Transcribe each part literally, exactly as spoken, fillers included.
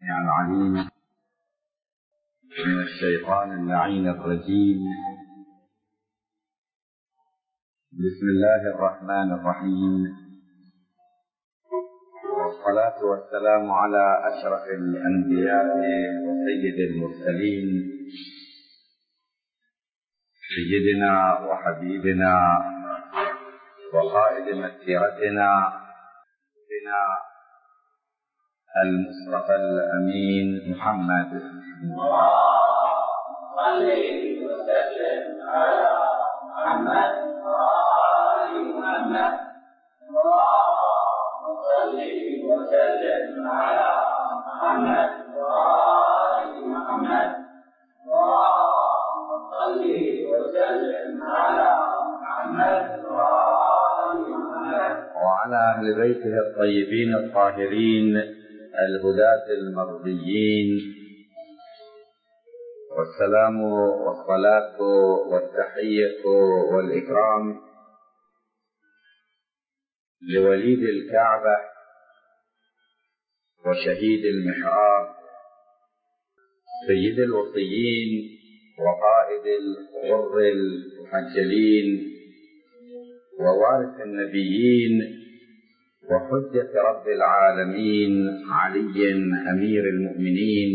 العليم من الشيطان اللعين الرجيم. بسم الله الرحمن الرحيم، والصلاة والسلام على أشرف الأنبياء وسيد المرسلين سيدنا وحبيبنا وقائد مسيرتنا بنا المصطفى الأمين محمد. اللهم صل وسلم على محمد وآل محمد. اللهم صل وسلم على محمد وآل محمد. اللهم صل وسلم على محمد وآل محمد وعلى أهل بيته الطيبين الطاهرين الهداة المرضيين، والسلام والصلاة والتحية والإكرام لوليد الكعبة وشهيد المحراب سيد الوصيين وقائد الغر المحجلين ووارث النبيين وحجة رب العالمين علي أمير المؤمنين،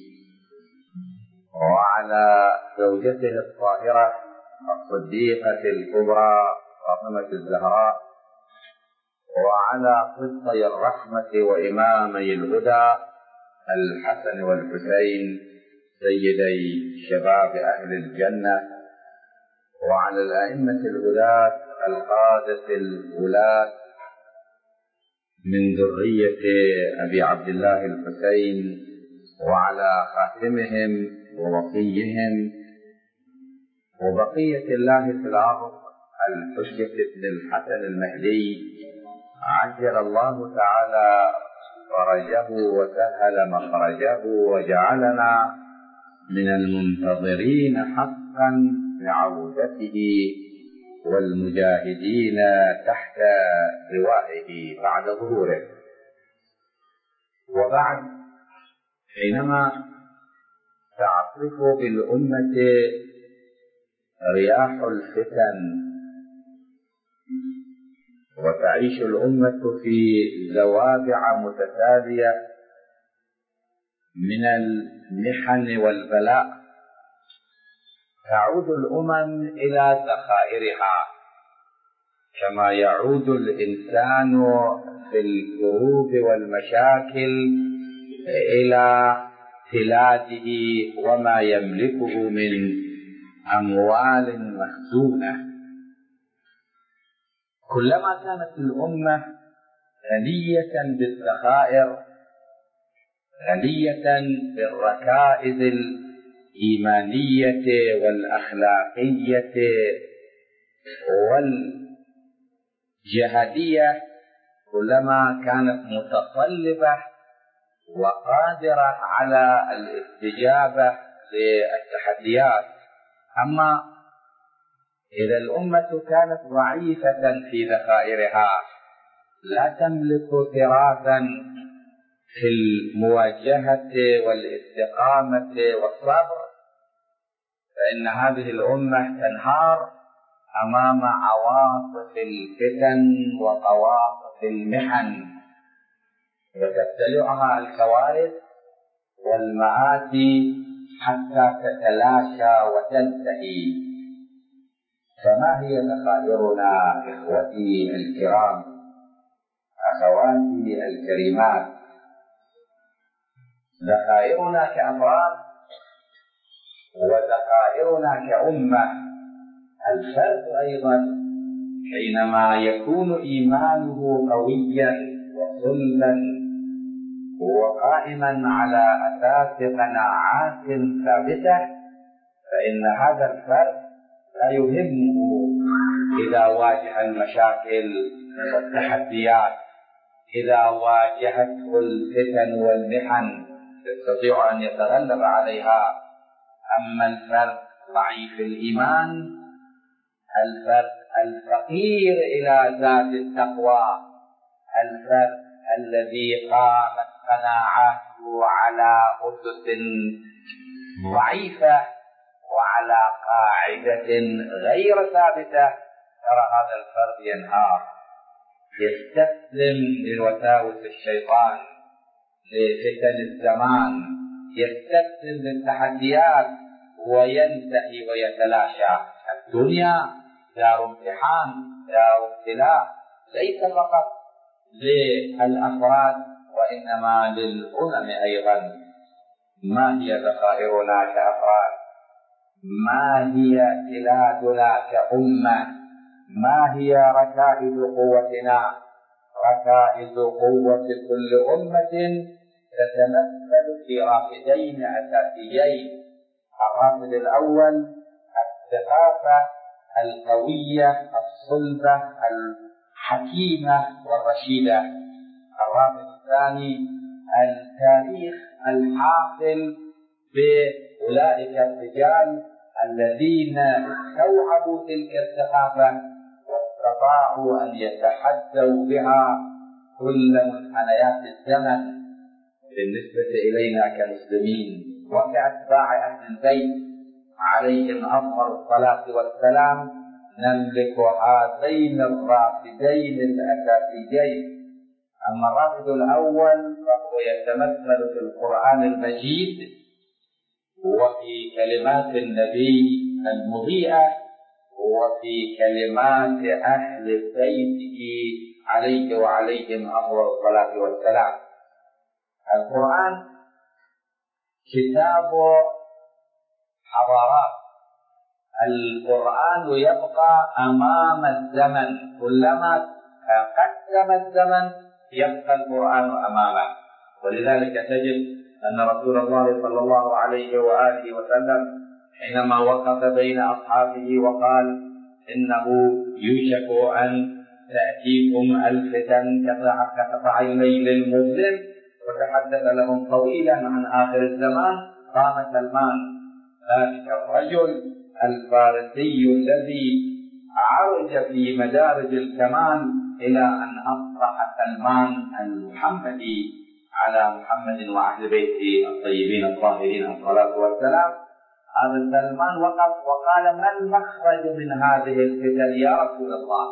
وعلى زوجته الطاهرة الصديقة الكبرى فاطمة الزهراء، وعلى قبطي الرحمة وإمامي الهدى الحسن والحسين سيدي شباب أهل الجنة، وعلى الأئمة الهداة القادة الولاة من ذرية أبي عبد الله الحسين، وعلى خاتمهم ووصيهم وبقية الله في الأرض الحجة بن الحسن المهدي عجل الله تعالى فرجه وسهل مخرجه وجعلنا من المنتظرين حقا بعودته والمجاهدين تحت لوائه بعد ظهوره. وبعد، حينما تعصف بالأمة رياح الفتن وتعيش الأمة في زوابع متتالية من المحن والبلاء، تعود الأمم إلى ذخائرها كما يعود الإنسان في الكروب والمشاكل إلى بلاده وما يملكه من أموال مخزونة. كلما كانت الأمة غنية بالذخائر، غنية بالركائز الإيمانية والأخلاقية والجهادية، كلما كانت متطلبة وقادرة على الاستجابة للتحديات. أما إذا الأمة كانت ضعيفة في ذخائرها، لا تملك تراثا في المواجهة والاستقامة والصبر، فإن هذه الأمة تنهار أمام عواصف الفتن وطواقف المحن، وتبتلعها الكوارث والمآسي حتى تتلاشى وتنتهي. فما هي ذخائرنا إخوتي الكرام، أخواتي الكريمات؟ ذخائرنا كأفراد وذخائرنا كأمة. الفرد أيضا حينما يكون إيمانه قويا وصلبا وقائما على أساس قناعات ثابتة، فإن هذا الفرد لا يهمه إذا واجه المشاكل والتحديات، إذا واجهته الفتن والمحن يستطيع أن يتغلب عليها. أما الفرد ضعيف الإيمان، الفرد الفقير إلى ذات التقوى، الفرد الذي قامت قناعاته على أسس ضعيفة وعلى قاعدة غير ثابتة، ترى هذا الفرد ينهار، يستسلم لوساوس الشيطان، لفتن الزمان، يستسلم للتحديات وينتهي ويتلاشى. الدنيا دار امتحان، دار ابتلاء، ليس فقط للأفراد وإنما للأمم أيضا. ما هي ذخائرنا كأفراد؟ ما هي بلادنا كأمة؟ ما هي ركائز قوتنا؟ ركائز قوة كل أمة تتمثل في رافدين أساسيين. الرافد الأول الثقافة القوية الصلبة الحكيمة والرشيدة. الرافد الثاني التاريخ الحافل بأولئك الرجال الذين استوعبوا تلك الثقافة واستطاعوا أن يتحدوا بها كل منحنيات الزمن. بالنسبة إلينا كمسلمين وكأتباع أهل البيت عليهم أفضل الصلاة والسلام نملك هذين الرافدين الأساسيين. أما الرافد الأول فهو يتمثل في القرآن المجيد وفي كلمات النبي المضيئة وفي كلمات أهل بيته عليه وعليهم أفضل الصلاة والسلام. القرآن كتاب حضارات. القرآن يبقى أمام الزمن، كلما تقدم الزمن يبقى القرآن أمامه. ولذلك تجد أن رسول الله صلى الله عليه وآله وسلم حينما وقف بين أصحابه وقال إنه يوشك أن تأتيكم الفتن كقطع الليل المظلم، وتحدث لهم طويلا عن آخر الزمان، قام سلمان ذلك الرجل الفارسي الذي عرج في مدارج الكمال إلى أن أصبح سلمان المحمدي على محمد وأهل بيته الطيبين الطاهرين الصلاة والسلام. هذا سلمان وقف وقال: ما المخرج من هذه الفتن يا رسول الله؟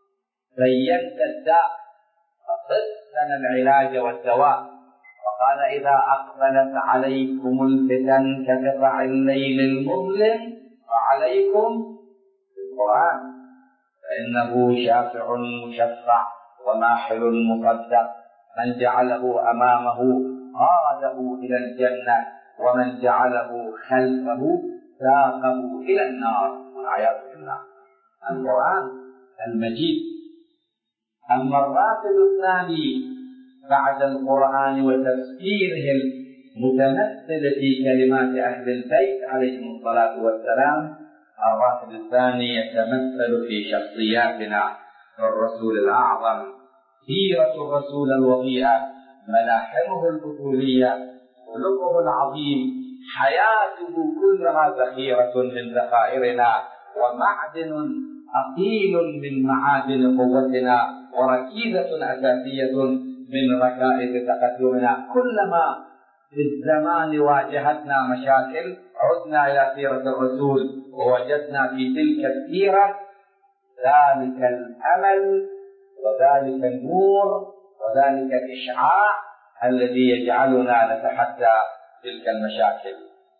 بينت الداء فصف لنا العلاج والدواء. وقال: إذا أقبلت عليكم الفتن كقطع الليل المظلم فعليكم بالقرآن، فإنه شافع مشفع وماحل مصدق، من جعله أمامه قاده إلى الجنة ومن جعله خلفه ساقه إلى النار والعياذ بالله. القرآن المجيد. أما الرافد الثاني بعد القرآن وتفسيره المتمثل في كلمات أهل البيت عليهم الصلاة والسلام، الرافد الثاني يتمثل في شخصياتنا، الرسول الأعظم، سيرة الرسول الوضيئة، ملاحمه البطولية، خلقه العظيم، حياته كلها ذخيرة من ذخائرنا ومعدن أصيل من معادن قوتنا وركيزة أساسية من ركائز تقدمنا. كلما في الزمان واجهتنا مشاكل عدنا إلى سيرة الرسول ووجدنا في تلك السيرة ذلك الأمل وذلك النور وذلك الإشعاع الذي يجعلنا نتحدى تلك المشاكل.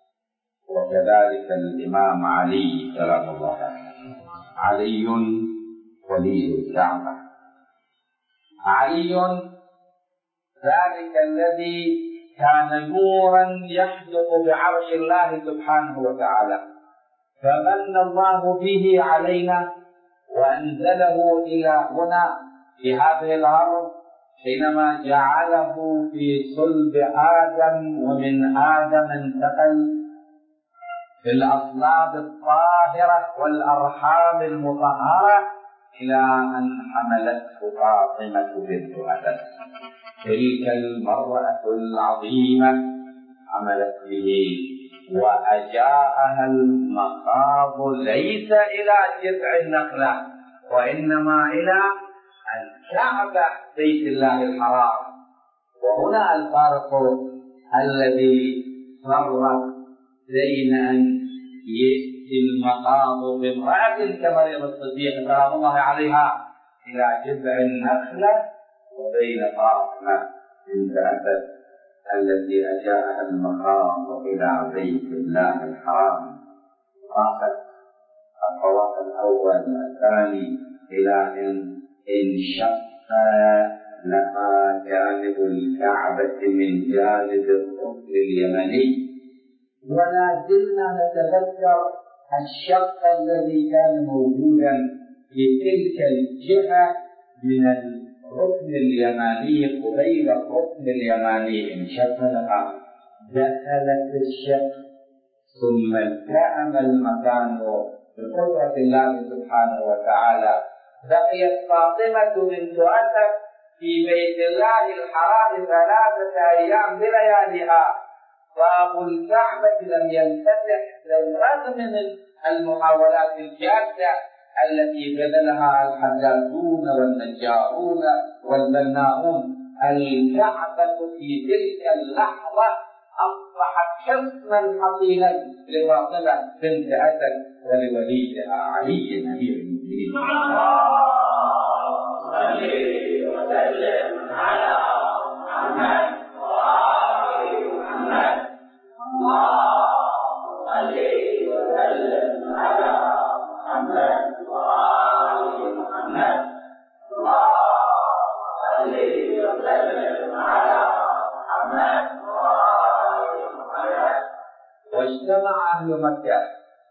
وكذلك الإمام علي سلام الله عليه، علي ولي الكعبة. علي ذلك الذي كان نورا يحدق بعرش الله سبحانه وتعالى، فمن الله به علينا وأنزله إلى هنا في هذه الأرض حينما جعله في صلب آدم، ومن آدم انتقل في الأصلاب الطاهرة والأرحام المطهرة إلى أن حملته فاطمة بنت أسد. تلك المرأة العظيمة حملت به وأجاءها المخاض ليس إلى جذع النخلة وإنما إلى الكعبة بيت الله الحرام. وهنا الفارق الذي فرق بين أن يأتي المخاض بامرأة كمريم الصديق سلام الله عليها إلى جذع النخلة، وبين فاطمة بنت أسد التي أجاءها المخاض إلى بيت الله الحرام، راحت الطواف الأول الثاني إلى أن انشق لها جانب الكعبة من جانب الركن اليمني، ولا زلنا نتذكر الشق الذي كان موجودا في تلك الجهة من الركن اليماني قبيل الركن اليماني، انشق لها، دخلت الشق ثم التئم المكان بقدرة الله سبحانه وتعالى. بقيت فاطمة بنت أسد في بيت الله الحرام ثلاثة أيام بلياليها، باب الكعبة لم ينفتح بالرغم من المحاولات الجادة التي بذلها الحدادون والنجارون والبناؤون. الكعبة في تلك اللحظة أصبحت حصنا حصينا لفاطمة بنت أسد ولوليدها علي أمير المؤمنين. صلي وسلم على محمد وآل محمد. صلي وسلم على محمد وآل محمد. صلي وسلم على محمد. واجتمع أهل مكة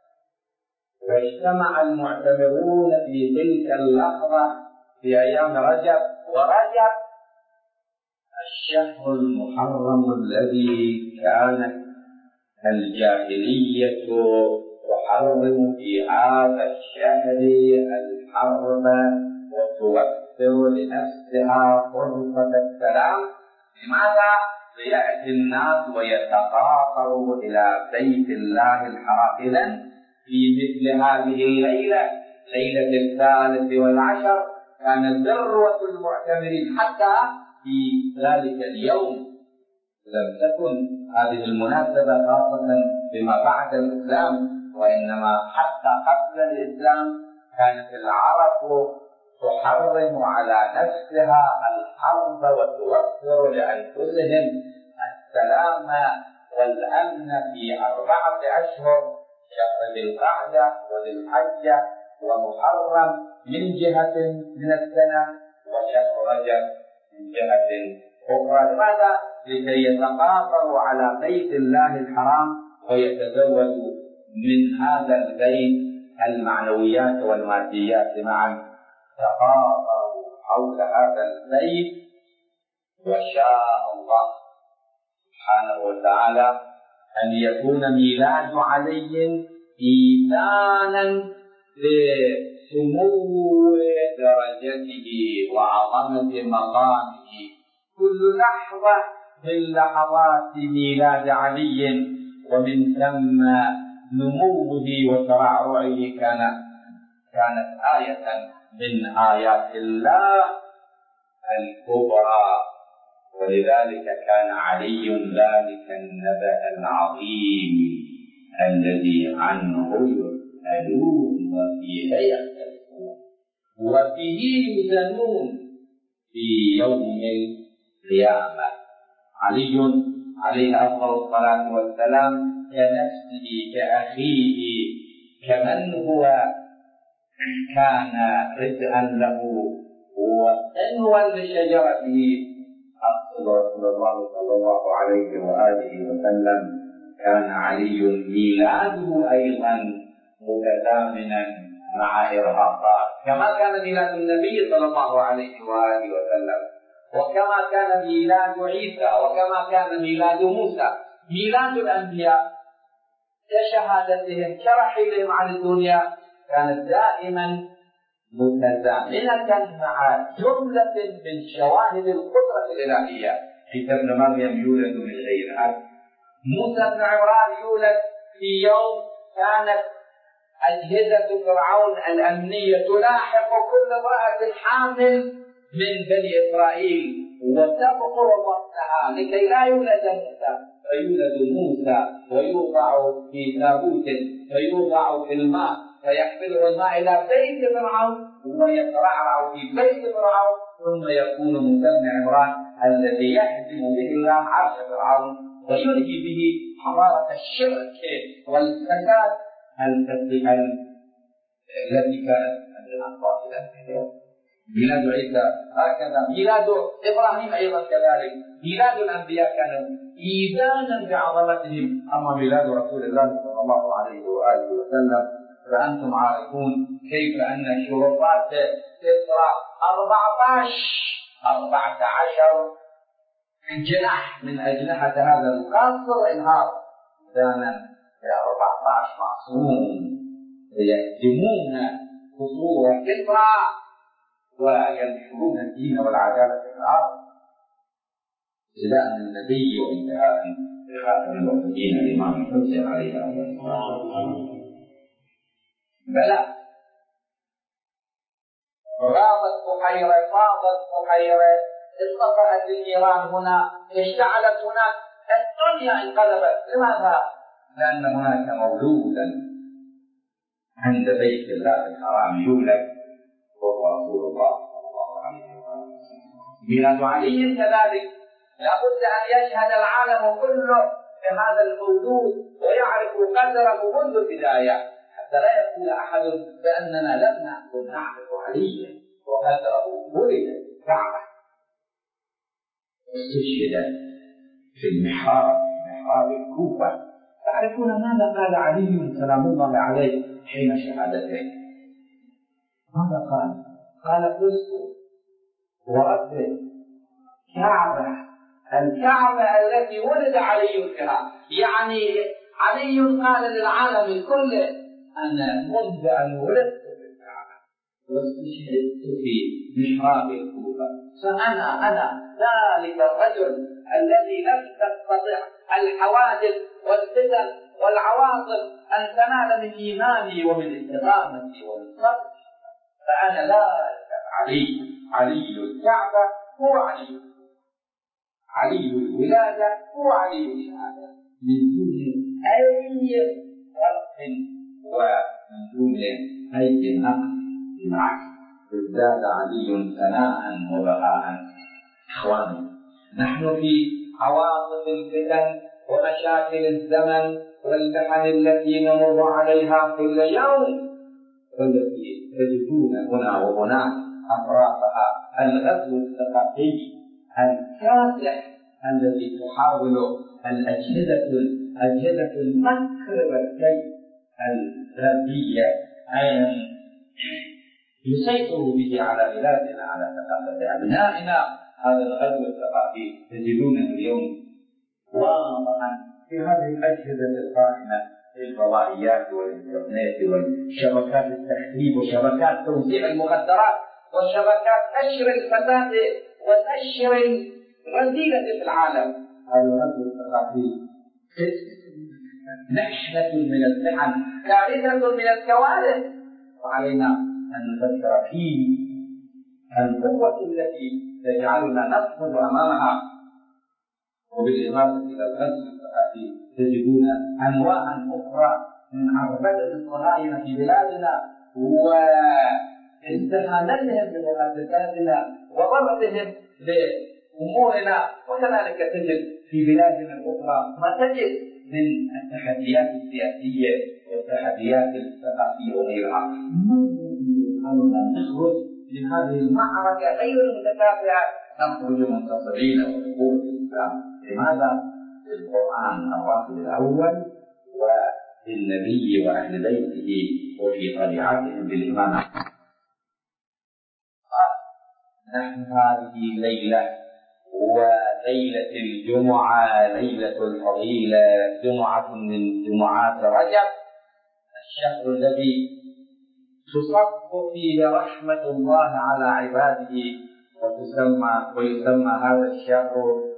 واجتمع المعتمرون في تلك اللحظة في أيام رجب، ورجب الشهر المحرم الذي كانت الجاهلية تحرم في هذا الشهر الحرب وتوفر لنفسها فرصة السلام. لماذا؟ ليأتي الناس ويتقاطروا إلى بيت الله الحرام. إذن في مثل هذه الليلة، ليلة الثالث والعشر، كانت ذروة المعتمرين. حتى في ذلك اليوم لم تكن هذه المناسبة خاصة بما بعد الإسلام، وإنما حتى قبل الإسلام كانت العرب تحرم على نفسها الحرب وتوفر لأنفسهم السلام والأمن في أربعة أشهر: شهر ذي القعدة وذي الحجة ومحرم من جهة من السنة، وشهر رجب من جهة أخرى. لماذا؟ لكي يتقاطروا على بيت الله الحرام ويتزودوا من هذا البيت المعنويات والماديات معا. تقاطروا حول هذا البيت، وشاء الله سبحانه وتعالى أن يكون ميلاد علي إيذانا لسمو درجته وعظمة مقامه. كل لحظة من لحظات ميلاد علي ومن ثم نموه وترعرعه كان كانت آية من آيات الله الكبرى. ولذلك كان علي ذلك النبأ العظيم الذي عنه يسألون وفيه يختلفون وفيه يزنون في يوم القيامة. علي عليه أفضل الصلاة والسلام كنفسه كأخيه، كمن هو كان ردءا له وعنوا لشجرته. أقصد رسول الله صلى الله عليه وآله وسلم كان علي ميلاده أيضا متزامنا مع إرهاصات، كما كان ميلاد النبي صلى الله عليه وآله وسلم، وكما كان ميلاد عيسى، وكما كان ميلاد موسى. ميلاد الأنبياء كشهادتهم كرحيلهم عن الدنيا كانت دائما متزامنة مع جملة من شواهد القدرة الإلهية. عيسى ابن مريم يولد من غير أب، موسى بن عمران يولد في يوم كانت أجهزة فرعون الأمنية تلاحق كل امرأة حامل من بني إسرائيل وتبقر بطنها لكي لا يولد موسى، فيولد موسى ويوضع في تابوت فيوضع في الماء فيحمله الماء إلى بيت فرعون ويترعرع في بيت فرعون، ثم يكون موسى بن عمران الذي يهدم به الله عرش فرعون وينهي به حضارة الشرك والفساد التي كانت عند الأنصار إلى اليوم. ميلاد عيسى هكذا، ميلاد إبراهيم أيضا كذلك، ميلاد الأنبياء كانوا إيذانا بعظمتهم، أما ميلاد رسول الله صلى الله عليه وآله وسلم فأنتم عارفون كيف أن شرطات كسرى أربعة عشر جناح من أجنحة هذا القصر انهار إذانا لأربعة عشر معصوم يهدمون قصور كسرى وينشرون الدين والعدالة في الأرض ابتداء من النبي وانتهاء بخاتم المرسلين الإمام الحسين عليه السلام. بلى غابت بحيرة، فاضت بحيرة، انطفأت النيران هنا، اشتعلت هناك، الدنيا انقلبت. لماذا؟ لأن هناك مولودا عند بيت الله الحرام يولد وهو رسول الله صلى الله عليه وسلم. ميلاد علي كذلك لابد أن يشهد العالم كله بهذا المولود ويعرف قدره منذ البداية، حتى لا يقول أحد بأننا لم نكن نعرف عليا وقدره ولد الكعبة. استشهد في المحراب محراب الكوفة. تعرفون ماذا قال علي سلام الله عليه حين شهادته؟ ماذا قال؟ قال فزت ورب الكعبة، الكعبة التي ولد علي فيها. يعني علي قال للعالم كله أنا منذ أن ولدت في الكعبة واستشهدت في محراب الكوفة، فأنا أنا ذلك الرجل الذي لم تستطع الحوادث والفتن والعواصف أن تنال من إيماني ومن استقامتي ومن صبري، فأنا ذلك علي. علي الكعبة هو علي، علي الولادة هو علي الشهادة، من دون أي فرق ومن دون أي نقص. بالعكس ازداد علي ثناء وبهاء. إخواني، نحن في عواصف الفتن ومشاكل الزمن والمحن التي نمر عليها كل يوم، والتي تجدون هنا وهناك أطرافها الغزو الثقافي الكاسح الذي تحاول الأجهزة الأجهزة المكر والكيد الغربية أن يسيطروا به على بلادنا، على ثقافة أبنائنا. هذا الغزو الثقافي تجدونه اليوم واضحا في هذه الأجهزة القائمة في الفضائيات والإنترنت والشبكات التخريب وشبكات توزيع المخدرات وشبكات نشر الفساد ونشر الرذيلة في العالم. هذا الغزو الثقافي نحلة من المحن، كارثة من الكوارث، وعلينا أن نفكر فيه القوة التي تجعلنا نصمد أمامها. وبالإضافة إلى الغزو الثقافي تجدون أنواعا أخرى من عربدة الصهاينة في بلادنا واستهانتهم بمؤسساتنا وضربهم بأمورنا، وكذلك تجد في بلادنا الأخرى ما تجد من التحديات السياسية والتحديات الثقافية وغيرها. نحاولنا نخرج من هذه المعركة غير المتكافئة، نخرج منتصرين ونقول الإسلام. لماذا؟ بالقرآن الرافد الأول وبالنبي وأهل بيته وفي طبيعتهم بالإيمان. نحن هذه الليلة وليلة الجمعة ليلة الفضيلة، جمعة من جمعات رجب، الشهر الذي تصب فيه رحمة الله على عباده، وتسمى ويسمى هذا الشهر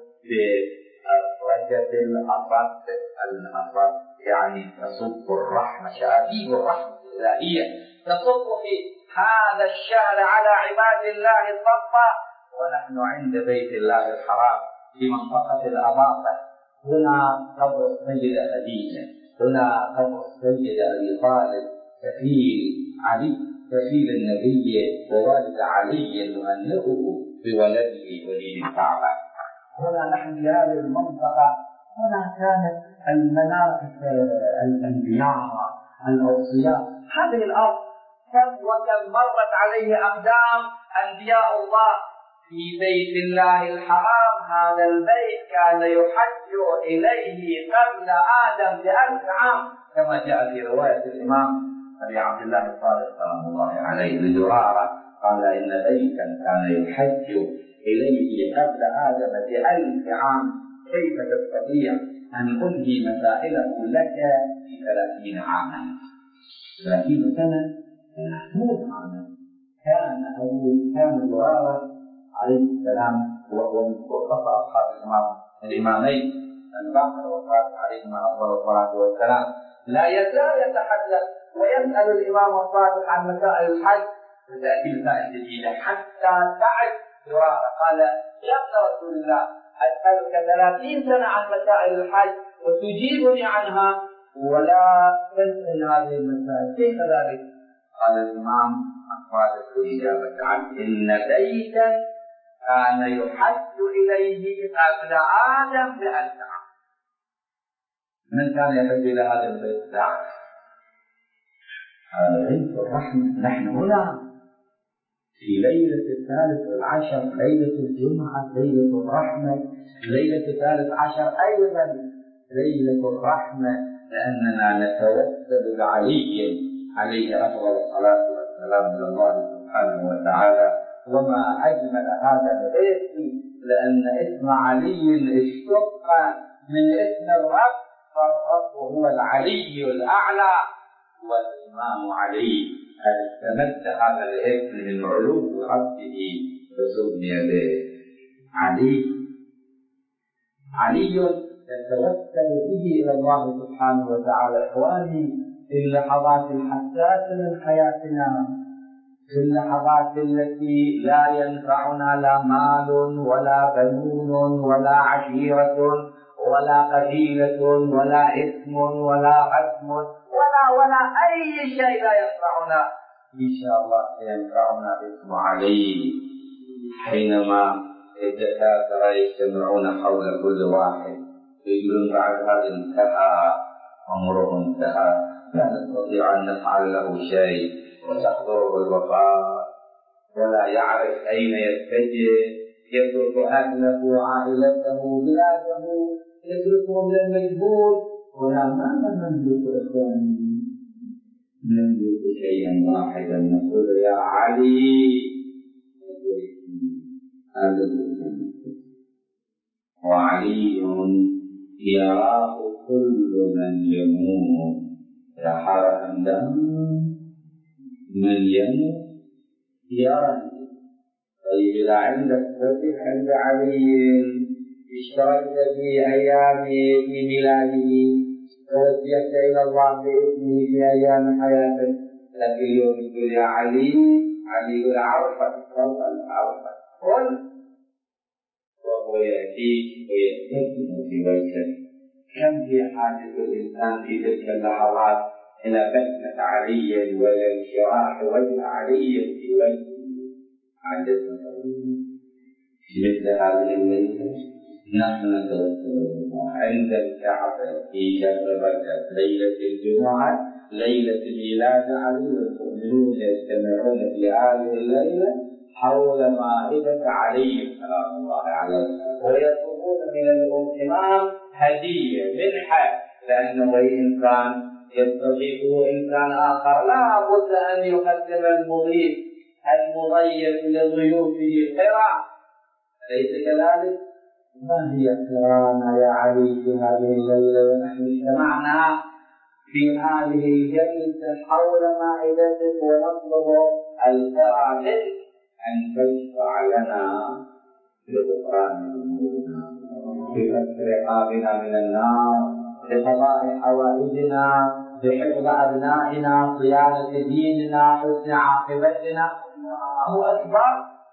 برجب الأصد. الأصد يعني تصب الرحمة، شآبيب الرحمة الإلهية تصب في هذا الشهر على عباد الله صبا، ونحن عند بيت الله الحرام في منطقة الأباطة. هنا قبر السيدة خديجة، هنا قبر السيد أبي طالب كفيل علي، كفيل النبي ووالد علي يهنئه بولده ولي الكعبة. هنا نحن في هذه المنطقة، هنا كانت المناطق الأنبياء الأوصياء. هذه الأرض كم وكم مرت عليه أقدام أنبياء الله في بيت الله الحرام. هذا البيت كان يحج إليه قبل آدم بألف عام، كما جاء في رواية الإمام أبي عبد الله الصادق سلام الله عليه لزرارة، قال إن بيتا كان يحج إليه قبل آدم بألف عام، كيف تستطيع أن أنهي مسائله لك في ثلاثين عاما؟ ثلاثين سنة محمود عاما. كان أبو كان زرارة عليه السلام وهو من خصوص أصحاب الإمام الإمامين الباقر والصادق عليهما أفضل الصلاة والسلام، لا يزال يتحدث ويسأل الإمام الصادق عن مسائل الحج، وتأتي مسائل جديدة حتى تعد زرارة. قال يا ابن رسول الله أسألك ثلاثين سنة عن مسائل الحج وتجيبني عنها ولا تنسى هذه المسائل، كيف ذلك؟ قال الإمام الصادق الإجابة عنه: إن بيتا كان يحج إليه قبل آدم بألف عام. من كان يحج إلى هذا البيت؟ لا، هذا بيت الرحمة. نحن هنا في ليلة الثالث والعشر، ليلة الجمعة، ليلة الرحمة، ليلة الثالث عشر أيضا ليلة الرحمة، لأننا نتوسل بعلي عليه أفضل الصلاة والسلام من الله سبحانه وتعالى. وما أجمل هذا الاسم، لأن اسم علي اشتق من اسم الرب، فالرب هو العلي الأعلى والإمام علي قد استمد هذا الاسم من علو ربه فسمي به علي. علي يتوسل به إلى الله سبحانه وتعالى. إخواني، في اللحظات الحساسة من حياتنا، في اللحظات التي لا ينفعنا لا مال ولا بنون ولا عشيرة ولا قبيلة ولا اسم ولا رسم ولا ولا أي شيء لا ينفعنا، إن شاء الله سينفعنا اسم علي. حينما الدكاترة يجتمعون حول كل واحد يقولون بعد هذا انتهى أمره، انتهى، لا نستطيع أن نفعل له شيء، وتحضره الوفاة ولا يعرف أين يتجه، يترك أهله وعائلته بلاده، يتركهم للمجهول. ولا ما نملك إخواني، نملك شيئا واحدا، نقول يا علي هذا الاسم. وعلي يراه كل من يموت، يحار عندهم من يموت يرى. طيب إذا عندك وجه عند علي اشتركت في أيام في ميلاده توجهت إلى الله باسمه في أيام حياتك، لكن اليوم يقول يا علي، علي يقول عرفت عرفت قل، وهو يأتيك ويستثنى في وجهك. كم هي حاجة الإنسان في تلك اللحظات إلى بسمة علي والانشراح وجه علي في وجهه. عجزنا في مثل هذه الليلة نحن نتوسل الله عند الكعبة في شهر رجب، ليلة الجمعة، ليلة ميلاد علي، والمؤمنون يجتمعون في هذه الليلة حول مائدة علي سلام الله عليه، ويطلبون من الإمام هدية منحة، لأنه إنسان يستضيفه إنسان آخر لا بد أن يقدم المضيف المضيف لضيوفه قرى، أليس كذلك؟ ما هي قرانا يا علي في هذه الليلة ونحن اجتمعنا في هذه الجلسة حول مائدتك ونطلب القرى منك أن تشفع لنا بغفران ذنوبنا، بفتح رقابنا من النار، بقضاء حوائجنا، بحفظ أبنائنا، صيانة ديننا، حسن عاقبتنا. الله أكبر،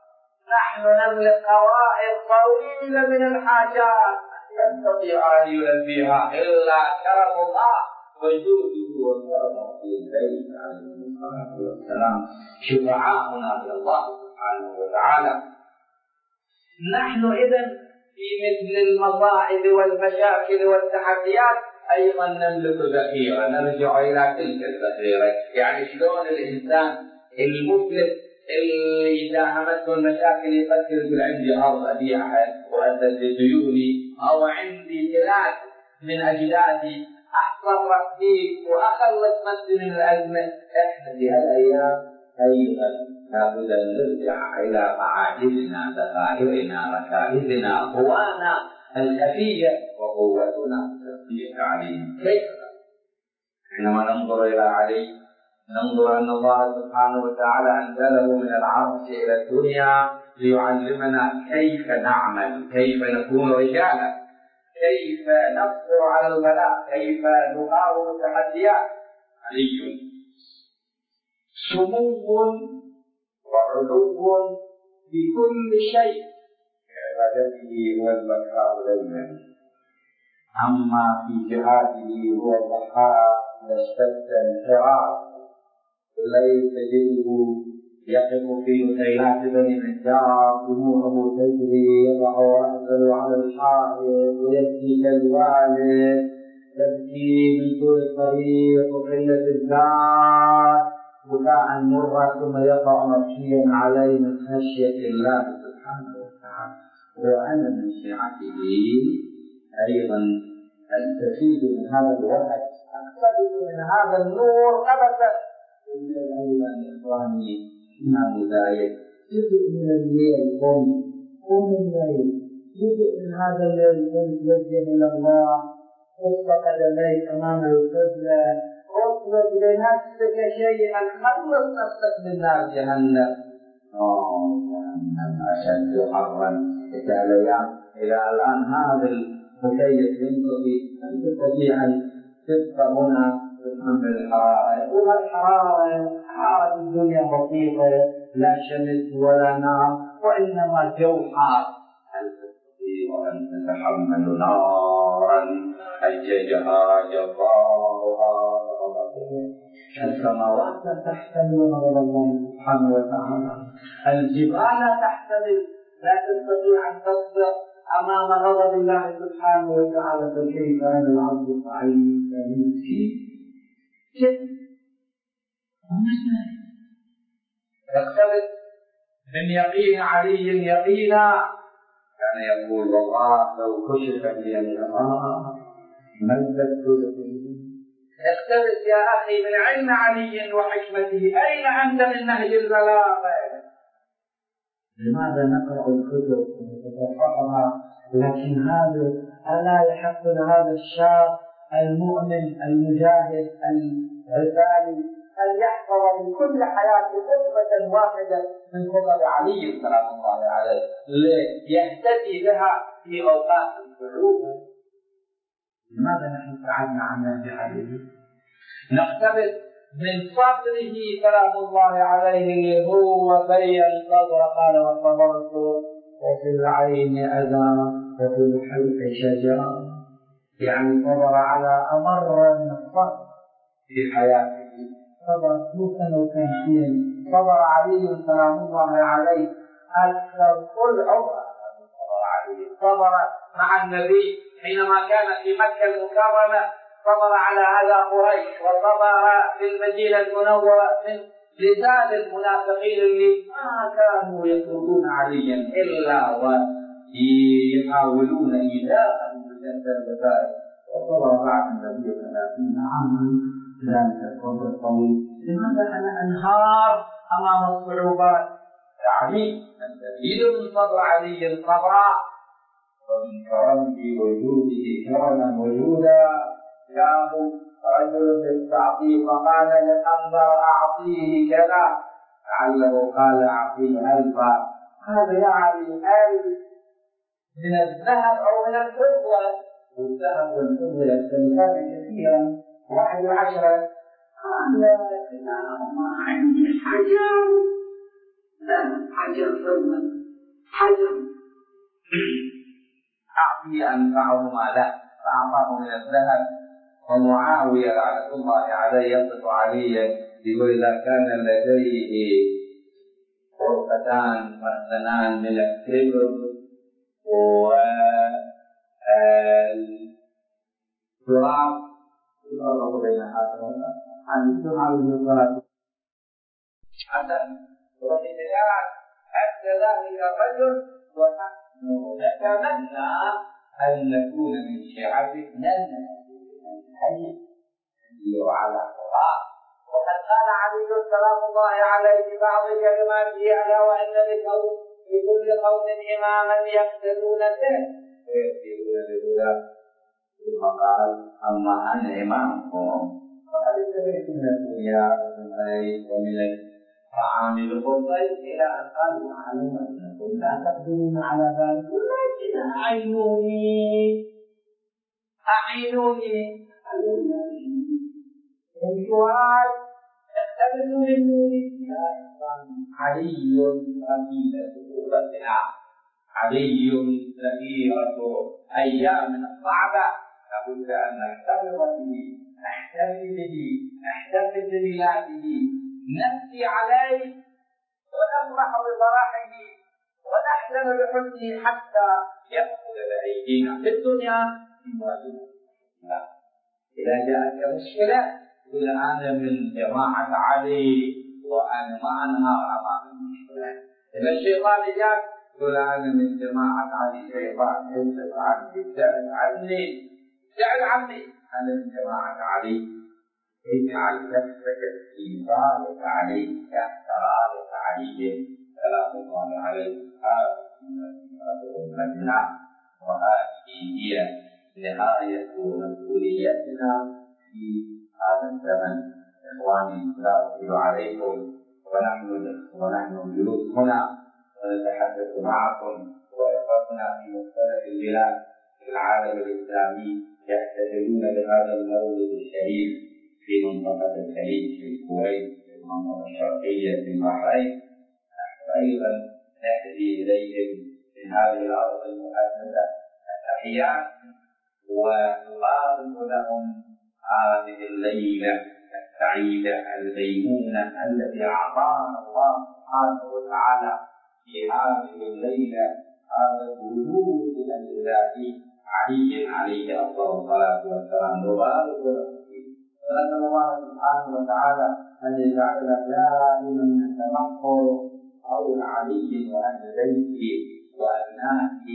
نحن نملك قوائم طويلة من الحاجات يستطيع أن يلبيها إلا كرم الله وجوده وكرمه في البيت عليه الصلاة والسلام شفعاؤنا إلى الله سبحانه وتعالى. نحن إذن في مثل المصائب والمشاكل والتحديات أيضا نملك ذخيرة، نرجع إلى تلك الذخيرة. يعني شلون الإنسان المفلس اللي داهمته المشاكل يفكر يقول عندي أرض أبيعها وأسدد ديوني، أو عندي تراث من أجدادي أتصرف فيه وأخلص نفسي من الأزمة. إحنا في هالأيام أيضا لابد أن نرجع إلى معاجزنا، ذخائرنا، ركائزنا، قوانا الخفية وقوتنا في علي. كيف؟ حينما ننظر إلى علي ننظر أن الله سبحانه وتعالى أنزله من العرش إلى الدنيا ليعلمنا كيف نعمل، كيف نكون رجالا، كيف نصبر على البلاء، كيف نقاوم التحديات. علي سمو وعلو في كل شيء، بعبادته هو البكاء دائما، أما في جهاده هو الضحاء لاشتد الحراك. ليس تجده يقف في نسيلات بني النجار دموعه تجري، يضع رأسه على الحائط ويبكي كالوالد، يبكي من طول الطريق وقلة الزاد بكاء مرة، ثم يقع مبكيا عليه من خشية الله سبحانه وتعالى. وأنا من شيعته أيضا أستفيد من هذا الوحد، أستفيد من هذا النور أبدا. أيضا إخواني ما مزايد جزء من الليل، قم قم الليل، جزء من هذا الليل قم توجه إلى الله، خص قدميك أمام القبلة، اطلب لنفسك شيئا، خلص نفسك من نار جهنم. آه جهنم أشد حرا. إلى الأيام إلى الآن هذا المكيف ينطفي، هل تستطيع أن تبقى هنا تتحمل الحرارة؟ يقول الحرارة حرارة الدنيا بسيطة، لا شمس ولا نار وإنما جو حار. هل تستطيع أن تتحمل نارا أججها جبارها السماوات لا تحتمل غضب الله سبحانه وتعالى، الجبال لا تحتمل، لا تستطيع أن تصبر أمام غضب الله سبحانه وتعالى، فكيف أنا العبد الضعيف المسكين؟ اقتبس من يقين علي يقينا، كان يقول والله لو كشفت لي الغمام مددت يدي. اقتبس يا أخي من علم علي وحكمته، أين أنت من نهج البلاغة؟ لماذا نقرأ الكتب ونتفقهها، لكن هذا ألا يحق لهذا الشاب المؤمن المجاهد الرسالي أن يحفظ من كل حياته خطبة واحدة من خطب علي سلام الله عليه ليهتدي بها في أوقات الصعوبة؟ لماذا نحن ابتعدنا عن نهج علي؟ نقتبس من صبره سلام الله عليه اللي هو بين صبر، قال وصبرت وفي العين أذى وفي الحلق شجاع، يعني صبر على أمر من الصبر في حياته، صبر سوءا وتمثيل. صبر علي سلام الله عليه أكثر كل عمر، صبر علي، صبر مع النبي حينما كان في مكة المكرمة، صبر على أذى قريش، وصبر في المدينة المنورة من لسان المنافقين اللي ما كانوا يطردون عليا إلا ويحاولون إيذاءه بشتى الوسائل، وصبر بعد النبي ثلاثين عاما ذلك الصبر الطويل. لماذا أنا أنهار أمام الصعوبات؟ يعني نستفيد من صبر علي صبرا، ومن كرمه وجوده كرما وجودا. جاءه رجل للتعطيل فقال لأنظر أعطيه كذا، لعله قال أعطيه ألفا، هذا يعني ألف من الذهب أو من الفضة، والذهب والفضة يختلفان كثيرا، واحد وعشرة. قال لا ما عندي حجر، لا حجر فضة، حجم أعطي أنفعهما له فأعطاه من الذهب. ومعاوية لعنة الله عليه يصف عليا يقول إذا كان لديه غرفتان مثنان من السبر والتراب يفرق بين هذا حديث عليه الصلاة حسن وبدلال أنت ذلك الرجل ونحن نتمنى أن نكون من شيعتك لن نكون على قرآن. وقد قال علي سلام الله عليه في بعض كلماته ألا وإن لكل قوم إماما يقتدون به ويسيرون بهداه ثم قال أما أنا إمامكم فقد اتبعت من الدنيا ومن الخير ومن الطعام بالخبز إلى أن قالوا أعلم أنكم لا تقدرون على ذلك ولكن أعينوني أعينوني الجوال يختلف من نوري علي رفيدة قوتنا علي ذخيرة أيامنا الصعبة لابد أن نحتفظ به نحتفل به نحتفل بميلاده نبكي عليه ونفرح بفرحه ونحزن بحزنه حتى يأخذ بأيدينا في الدنيا لا. إذا جاءت مشكلة قل أنا من جماعة علي وأنا ما أنهار أمام المشكلة. إذا الشيطان جاء قل أنا من جماعة علي شيطان انزل عني ابتعد عني ابتعد عني أنا من جماعة علي. اجعل نفسك في طارق علي كطارق علي سلام الله عليه. هذه أمتنا وهذه هي نهاية مسؤوليتنا في هذا الزمن. إخواني لا أطيل عليكم ونحن ونحن جلوس هنا ونتحدث معكم وإخوتنا في مختلف البلاد في العالم الإسلامي يحتفلون بهذا المولد الشريف في منطقة الخليج في الكويت في المنطقة الشرقية في البحرين. نحن أيضا نهدي إليهم من هذه الأرض المقدسة التحيات ونبارك لهم هذه الليلة السعيدة الميمونة التي أعطانا الله سبحانه وتعالى في هذه الليلة هذا الوجود الإلهي علي عليه أفضل الصلاة والسلام. نبارك لهم ونسأل الله سبحانه وتعالى أن يجعلنا دائما نتمحور حول علي وأهل بيته وأبنائه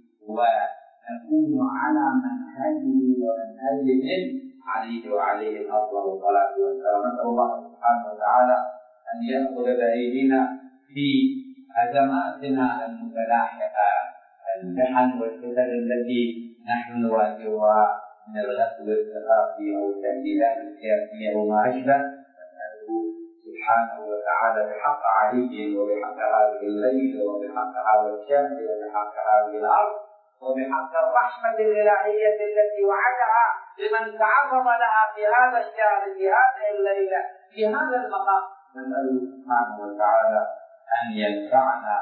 ونكون على منهجه ومنهجهم عليه وعليه أفضل الصلاة والسلام. نسأل الله سبحانه وتعالى أن يأخذ بأيدينا في أزماتنا المتلاحقة المحن والفتن التي نحن نواجهها من الغزو الثقافي أو التهديدات السياسية وما أشبه. نسأله سبحانه وتعالى بحق علي وبحق هذه الليل وبحق هذا الشهر وبحق هذه الأرض وبحق الرحمة الإلهية التي وعدها لمن تعرض لها في هذا الشهر في هذه الليلة في هذا المقام. نسأله سبحانه وتعالى أن ينفعنا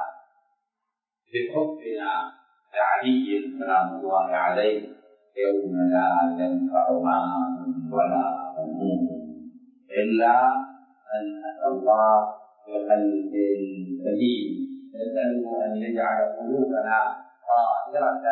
بحبنا لعلي سلام الله عليه يوم لا ينفع مال ولا بنون إلا من أتى الله بقلب سليم. نسأله أن يجعل قلوبنا طاهرة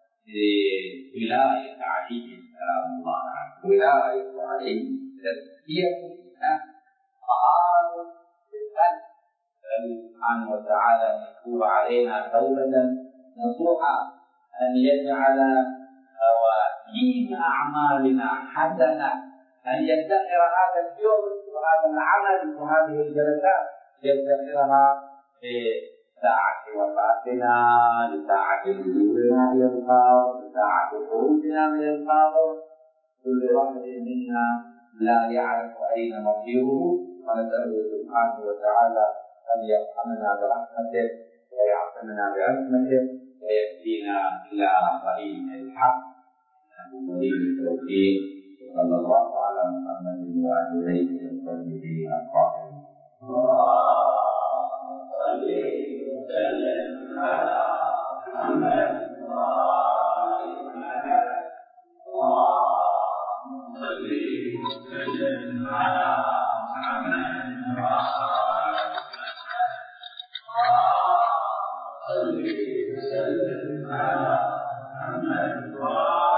لولاية علي سلام الله عليه. ولاية علي تزكية طهارة للقلب. سبحانه وتعالى أن يتوب علينا توبة نصوحا أن يجعل خواتيم أعمالنا حسنة أن يدخر هذا الجهد وهذا العمل وهذه الجلسات يدخرها لساعة وفاتنا لساعة نزولنا إلى القبر لساعة خروجنا من القبر. كل واحد منا لا يعرف أين مصيره ونسأله سبحانه وتعالى أن يرحمنا برحمته ويعصمنا بعصمته ويهدينا إلى طريق الحق إنه ولي التوفيق. صلى الله على محمد وعلى آله وصحبه الطاهرين. وسلم على محمد